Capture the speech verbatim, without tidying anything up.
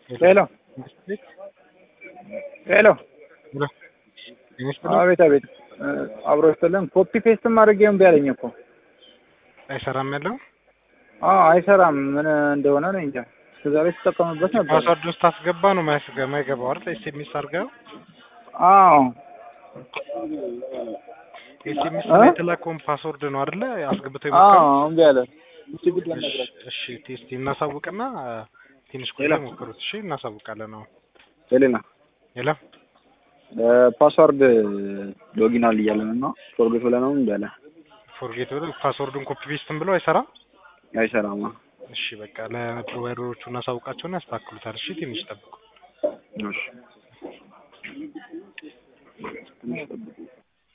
Hello. ሄሎ አቤት አቤት አብሮ ይስተላል ኮፒ ፔስት ማድረግ ይሁን ቢያለኝ እኮ አይሰራም ያለው አዎ አይሰራም ምን እንደሆነ ነው እንጃ ስለዚህ ተጠቀምበት ነበር ፓስወርድ ውስጥ አስገባ ነው ማይስገባ ማይገባው አይደል ኤስኤምኤስ አድርገው አዎ ኤስኤምኤስ ላይ ተላኮም ፓስወርድ ነው አይደል አስገብተው ይሞክራል አዎ እምቢ አለ እሺ ጉድ ለነገራችሁ እሺ ቴስት እናሳውቅና ትንሽ ቆይተው ሞክሩት እሺ እናሳውቃለን ነው ሌላ ሌላ ፓስወርድ ሎጊን አለ እያለን ነው ፎርጌት ብለህ ነው እንዳለ ፎርጌት ብለህ ፓስወርዱን ኮፒ ፔስትን ብለው አይሰራም አይሰራም እሺ በቃ ለፕሮቫይደሮቹ እናሳውቃቸውና ያስተካክሉታል እሺ ትንሽ ጠብቁ እሺ ትንሽ ጠብቁ